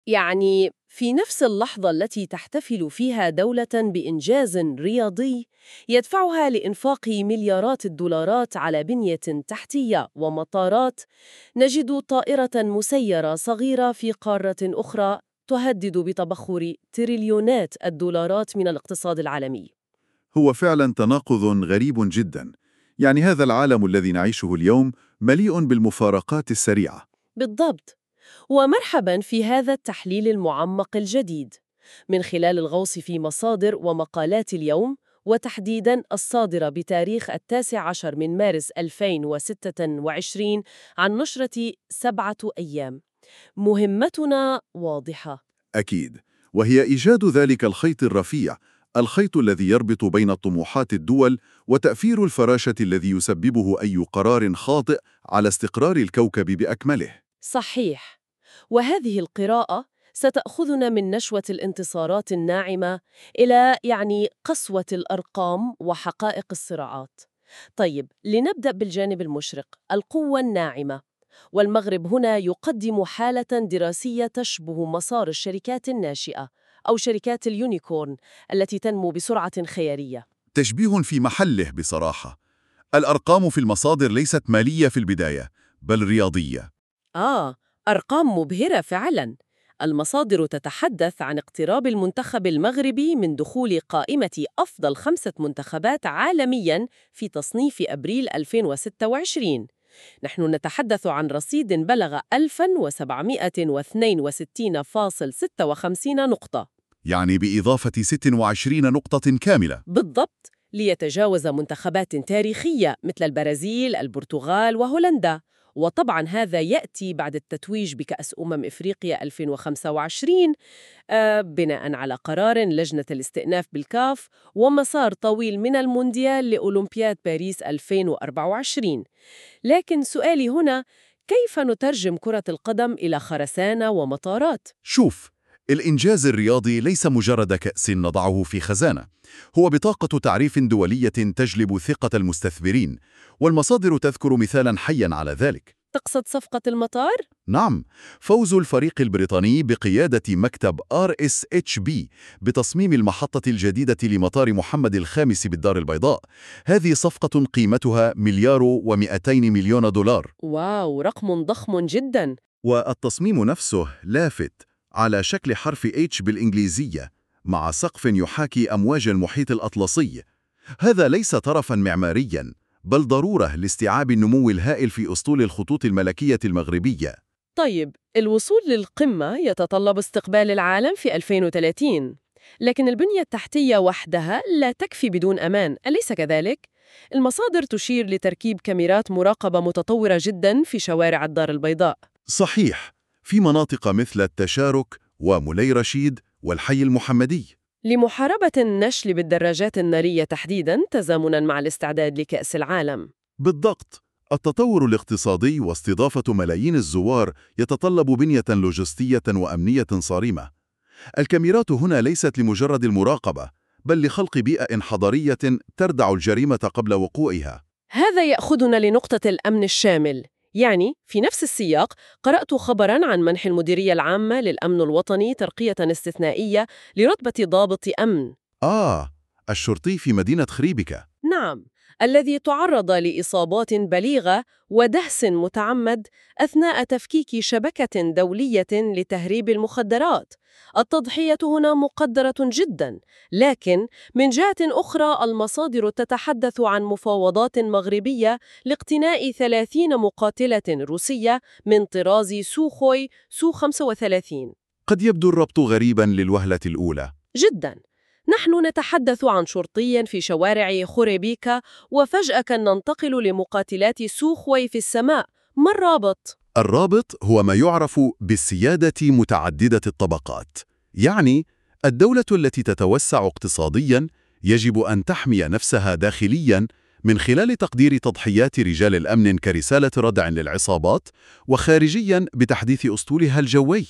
يعني في نفس اللحظة التي تحتفل فيها دولة بإنجاز رياضي يدفعها لإنفاق مليارات الدولارات على بنية تحتية ومطارات، نجد طائرة مسيرة صغيرة في قارة أخرى تهدد بتبخر تريليونات الدولارات من الاقتصاد العالمي. هو فعلا تناقض غريب جدا. يعني هذا العالم الذي نعيشه اليوم مليء بالمفارقات السريعة. بالضبط. ومرحبا في هذا التحليل المعمق الجديد من خلال الغوص في مصادر ومقالات اليوم، وتحديداً الصادرة بتاريخ 19 من مارس 2026 عن نشرة 7 أيام. مهمتنا واضحة. أكيد، وهي إيجاد ذلك الخيط الرفيع، الخيط الذي يربط بين طموحات الدول وتأثير الفراشة الذي يسببه أي قرار خاطئ على استقرار الكوكب بأكمله. صحيح. وهذه القراءة ستأخذنا من نشوة الانتصارات الناعمة إلى قسوة الأرقام وحقائق الصراعات. طيب، لنبدأ بالجانب المشرق، القوة الناعمة. والمغرب هنا يقدم حالة دراسية تشبه مسار الشركات الناشئة أو شركات اليونيكورن التي تنمو بسرعة خيالية. تشبيه في محله بصراحة. الأرقام في المصادر ليست مالية في البداية، بل رياضية. أرقام مبهرة فعلاً. المصادر تتحدث عن اقتراب المنتخب المغربي من دخول قائمة أفضل 5 منتخبات عالمياً في تصنيف أبريل 2026. نحن نتحدث عن رصيد بلغ 1762.56 نقطة. يعني بإضافة 26 نقطة كاملة. بالضبط، ليتجاوز منتخبات تاريخية مثل البرازيل، البرتغال وهولندا. وطبعاً هذا يأتي بعد التتويج بكأس إفريقيا 2025 بناءً على قرار لجنة الاستئناف بالكاف، ومسار طويل من المونديال لأولمبياد باريس 2024. لكن سؤالي هنا، كيف نترجم كرة القدم إلى خرسانة ومطارات؟ شوف، الإنجاز الرياضي ليس مجرد كأس نضعه في خزانة، هو بطاقة تعريف دولية تجلب ثقة المستثمرين، والمصادر تذكر مثالاً حياً على ذلك. تقصد صفقة المطار؟ نعم، فوز الفريق البريطاني بقيادة مكتب RSHB بتصميم المحطة الجديدة لمطار محمد الخامس بالدار البيضاء. هذه صفقة قيمتها $200 مليون. واو، رقم ضخم جداً. والتصميم نفسه لافت، على شكل حرف H بالإنجليزية، مع سقف يحاكي أمواج المحيط الأطلسي. هذا ليس طرفاً معمارياً، بل ضرورة لاستيعاب النمو الهائل في أسطول الخطوط الملكية المغربية. طيب، الوصول للقمة يتطلب استقبال العالم في 2030، لكن البنية التحتية وحدها لا تكفي بدون أمان، أليس كذلك؟ المصادر تشير لتركيب كاميرات مراقبة متطورة جداً في شوارع الدار البيضاء. صحيح، في مناطق مثل التشارك ومولي رشيد والحي المحمدي. لمحاربة النشل بالدراجات النارية تحديداً، تزامناً مع الاستعداد لكأس العالم. بالضبط، التطور الاقتصادي واستضافة ملايين الزوار يتطلب بنية لوجستية وأمنية صارمة. الكاميرات هنا ليست لمجرد المراقبة، بل لخلق بيئة حضارية تردع الجريمة قبل وقوعها. هذا يأخذنا لنقطة الأمن الشامل. في نفس السياق قرأت خبراً عن منح المديرية العامة للأمن الوطني ترقية استثنائية لرتبة ضابط أمن. الشرطي في مدينة خريبكة. نعم، الذي تعرض لإصابات بليغة ودهس متعمد أثناء تفكيك شبكة دولية لتهريب المخدرات. التضحية هنا مقدرة جداً، لكن من جهة أخرى المصادر تتحدث عن مفاوضات مغربية لاقتناء 30 مقاتلة روسية من طراز سوخوي سو 35. قد يبدو الربط غريباً للوهلة الأولى. جداً. نحن نتحدث عن شرطي في شوارع خوريبيكا، وفجأة ننتقل لمقاتلات سوخوي في السماء. ما الرابط؟ الرابط هو ما يعرف بالسيادة متعددة الطبقات. يعني الدولة التي تتوسع اقتصادياً يجب أن تحمي نفسها داخلياً من خلال تقدير تضحيات رجال الأمن كرسالة ردع للعصابات، وخارجياً بتحديث أسطولها الجوي.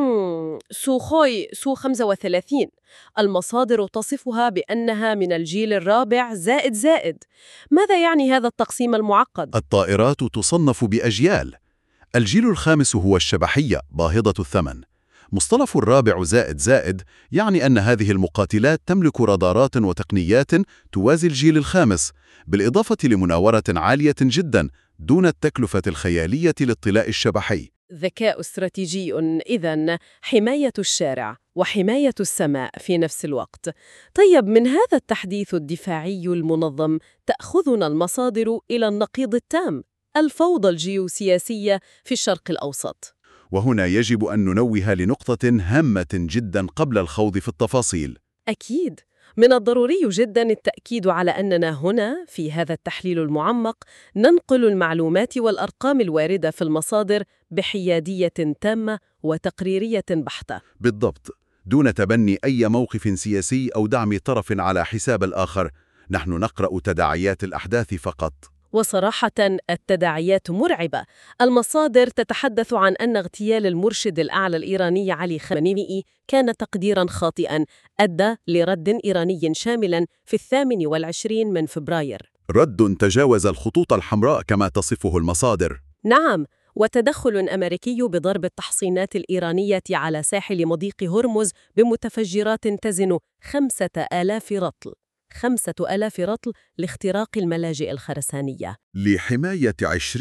سوخوي سو 35، المصادر تصفها بأنها من الجيل الرابع زائد زائد. ماذا يعني هذا التقسيم المعقد؟ الطائرات تصنف بأجيال. الجيل الخامس هو الشبحية باهظة الثمن، مصطلح الرابع زائد يعني أن هذه المقاتلات تملك رادارات وتقنيات توازي الجيل الخامس، بالإضافة لمناورة عالية جدا دون التكلفة الخيالية للطلاء الشبحي. ذكاء استراتيجي إذن، حماية الشارع وحماية السماء في نفس الوقت. طيب، من هذا التحديث الدفاعي المنظم تأخذنا المصادر إلى النقيض التام، الفوضى الجيوسياسية في الشرق الأوسط. وهنا يجب أن ننوه لنقطة هامة جدا قبل الخوض في التفاصيل. أكيد، من الضروري جدا التأكيد على أننا هنا في هذا التحليل المعمق ننقل المعلومات والأرقام الواردة في المصادر بحيادية تامة وتقريرية بحتة. بالضبط، دون تبني أي موقف سياسي أو دعم طرف على حساب الآخر. نحن نقرأ تداعيات الأحداث فقط. وصراحة التداعيات مرعبة. المصادر تتحدث عن أن اغتيال المرشد الأعلى الإيراني علي خامنئي كان تقديراً خاطئاً أدى لرد إيراني شاملاً في 28 من فبراير. رد تجاوز الخطوط الحمراء كما تصفه المصادر. نعم، وتدخل أمريكي بضرب التحصينات الإيرانية على ساحل مضيق هرمز بمتفجرات تزن 5000 رطل. 5000 رطل لاختراق الملاجئ الخرسانية، لحماية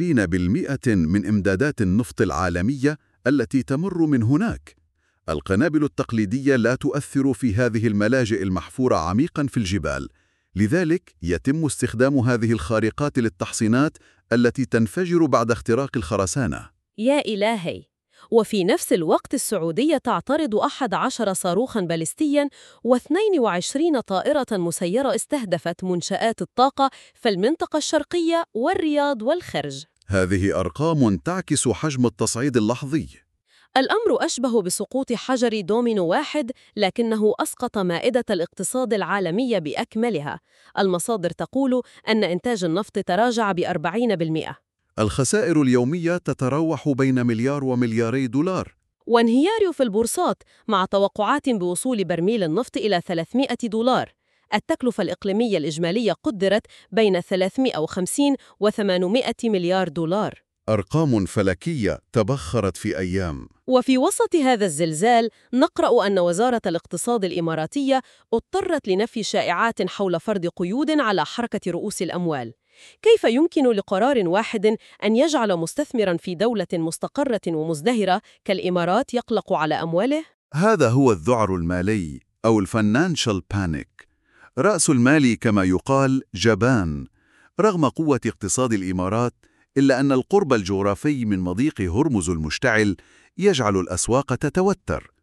20% من إمدادات النفط العالمية التي تمر من هناك. القنابل التقليدية لا تؤثر في هذه الملاجئ المحفورة عميقاً في الجبال، لذلك يتم استخدام هذه الخارقات للتحصينات التي تنفجر بعد اختراق الخرسانة. يا إلهي! وفي نفس الوقت السعودية تعترض 11 صاروخاً باليستياً و22 طائرة مسيرة استهدفت منشآت الطاقة في المنطقة الشرقية والرياض والخرج. هذه أرقام تعكس حجم التصعيد اللحظي. الأمر أشبه بسقوط حجر دومينو واحد، لكنه أسقط مائدة الاقتصاد العالمي بأكملها. المصادر تقول أن إنتاج النفط تراجع ب40%. الخسائر اليومية تتراوح بين مليار وملياري دولار. وانهيار في البورصات مع توقعات بوصول برميل النفط إلى $300. التكلفة الإقليمية الإجمالية قدرت بين 350 و800 مليار دولار. أرقام فلكية تبخرت في أيام. وفي وسط هذا الزلزال نقرأ أن وزارة الاقتصاد الإماراتية اضطرت لنفي شائعات حول فرض قيود على حركة رؤوس الأموال. كيف يمكن لقرار واحد أن يجعل مستثمراً في دولة مستقرة ومزدهرة كالإمارات يقلق على أمواله؟ هذا هو الذعر المالي أو الفاينانشال بانيك. رأس المال كما يقال جبان. رغم قوة اقتصاد الإمارات، إلا أن القرب الجغرافي من مضيق هرمز المشتعل يجعل الأسواق تتوتر.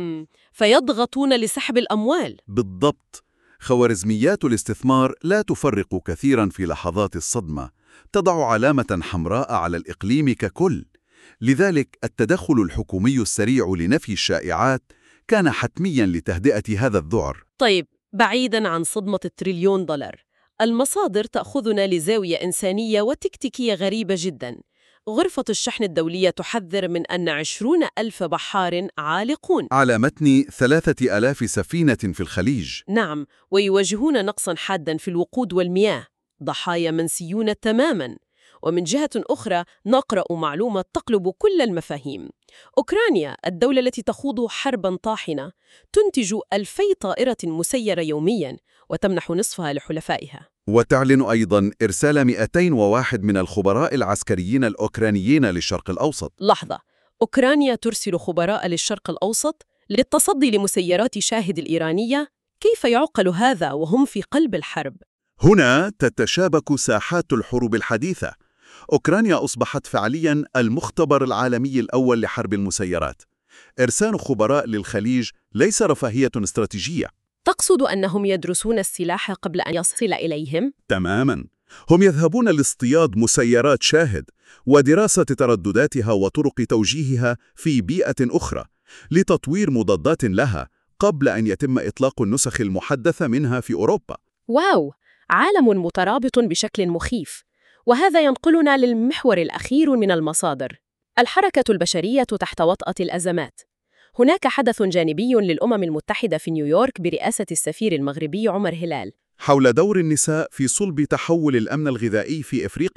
فيضغطون لسحب الأموال. بالضبط. خوارزميات الاستثمار لا تفرق كثيراً في لحظات الصدمة، تضع علامة حمراء على الإقليم ككل. لذلك التدخل الحكومي السريع لنفي الشائعات كان حتمياً لتهدئة هذا الذعر. طيب، بعيداً عن صدمة $1 تريليون، المصادر تأخذنا لزاوية إنسانية وتكتيكية غريبة جداً. غرفة الشحن الدولية تحذر من أن 20,000 بحار عالقون على متن 3000 سفينة في الخليج. نعم، ويواجهون نقصاً حاداً في الوقود والمياه، ضحايا منسيون تماماً. ومن جهة أخرى نقرأ معلومة تقلب كل المفاهيم. أوكرانيا، الدولة التي تخوض حرباً طاحنة، تنتج 2000 طائرة مسيرة يومياً وتمنح نصفها لحلفائها. وتعلن أيضاً إرسال 201 من الخبراء العسكريين الأوكرانيين للشرق الأوسط. لحظة، أوكرانيا ترسل خبراء للشرق الأوسط للتصدي لمسيرات شاهد الإيرانية؟ كيف يعقل هذا وهم في قلب الحرب؟ هنا تتشابك ساحات الحروب الحديثة. أوكرانيا أصبحت فعلياً المختبر العالمي الأول لحرب المسيرات. إرسال خبراء للخليج ليس رفاهية استراتيجية. تقصد أنهم يدرسون السلاح قبل أن يصل إليهم؟ تماماً. هم يذهبون لاصطياد مسيرات شاهد ودراسة تردداتها وطرق توجيهها في بيئة أخرى لتطوير مضادات لها قبل أن يتم إطلاق النسخ المحدثة منها في أوروبا. واو، عالم مترابط بشكل مخيف. وهذا ينقلنا للمحور الأخير من المصادر: الحركة البشرية تحت وطأة الأزمات. هناك حدث جانبي للأمم المتحدة في نيويورك برئاسة السفير المغربي عمر هلال حول دور النساء في صلب تحول الأمن الغذائي في إفريقيا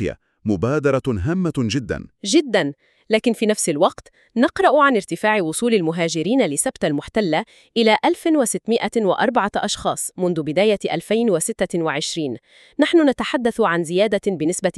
مبادرة هامة جدا. جداً، لكن في نفس الوقت نقرأ عن ارتفاع وصول المهاجرين لسبتة المحتلة إلى 1604 أشخاص منذ بداية 2026. نحن نتحدث عن زيادة بنسبة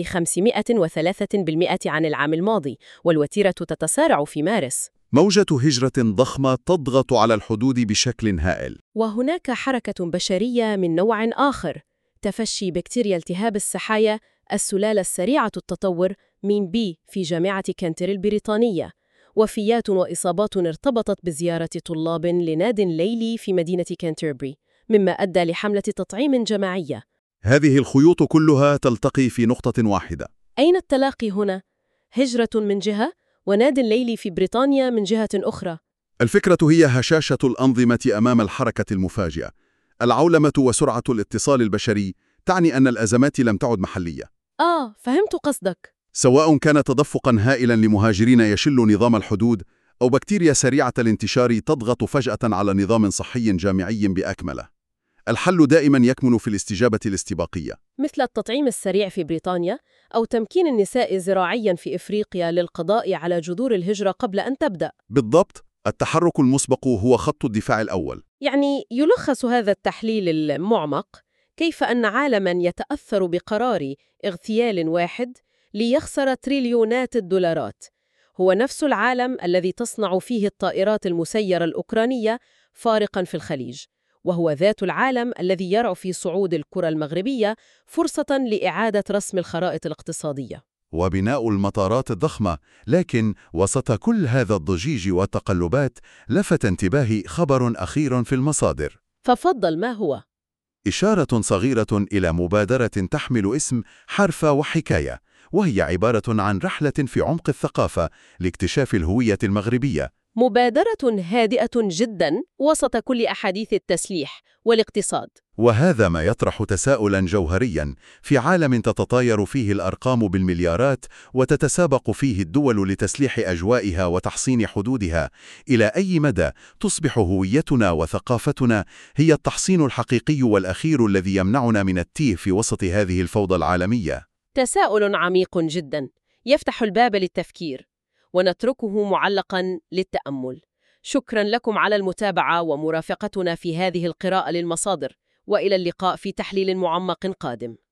503% عن العام الماضي، والوتيرة تتسارع في مارس. موجة هجرة ضخمة تضغط على الحدود بشكل هائل. وهناك حركة بشرية من نوع آخر، تفشي بكتيريا التهاب السحايا السلالة السريعة التطور من بي في جامعة كانتر البريطانية، وفيات وإصابات ارتبطت بزيارة طلاب لناد ليلي في مدينة كانتربري، مما أدى لحملة تطعيم جماعية. هذه الخيوط كلها تلتقي في نقطة واحدة. أين التلاقي هنا؟ هجرة من جهة وناد ليلي في بريطانيا من جهة أخرى. الفكرة هي هشاشة الأنظمة أمام الحركة المفاجئة. العولمة وسرعة الاتصال البشري تعني أن الأزمات لم تعد محلية. فهمت قصدك. سواء كان تدفقاً هائلاً لمهاجرين يشل نظام الحدود، أو بكتيريا سريعة الانتشار تضغط فجأة على نظام صحي جامعي بأكمله. الحل دائماً يكمن في الاستجابة الاستباقية، مثل التطعيم السريع في بريطانيا، أو تمكين النساء زراعياً في إفريقيا للقضاء على جذور الهجرة قبل أن تبدأ. بالضبط. التحرك المسبق هو خط الدفاع الأول. يعني يلخص هذا التحليل المعمق كيف أن عالماً يتأثر بقرار اغتيال واحد ليخسر تريليونات الدولارات هو نفس العالم الذي تصنع فيه الطائرات المسيرة الأوكرانية فارقاً في الخليج، وهو ذات العالم الذي يرى في صعود الكرة المغربية فرصة لإعادة رسم الخرائط الاقتصادية وبناء المطارات الضخمة. لكن وسط كل هذا الضجيج والتقلبات، لفت انتباهي خبر أخير في المصادر. ففضل، ما هو؟ إشارة صغيرة إلى مبادرة تحمل اسم حرفة وحكاية، وهي عبارة عن رحلة في عمق الثقافة لاكتشاف الهوية المغربية. مبادرة هادئة جداً وسط كل أحاديث التسليح والاقتصاد. وهذا ما يطرح تساؤلاً جوهرياً في عالم تتطاير فيه الأرقام بالمليارات، وتتسابق فيه الدول لتسليح أجوائها وتحصين حدودها. إلى أي مدى تصبح هويتنا وثقافتنا هي التحصين الحقيقي والأخير الذي يمنعنا من التيه في وسط هذه الفوضى العالمية؟ تساؤل عميق جداً يفتح الباب للتفكير، ونتركه معلقاً للتأمل. شكراً لكم على المتابعة ومرافقتنا في هذه القراءة للمصادر، وإلى اللقاء في تحليل معمق قادم.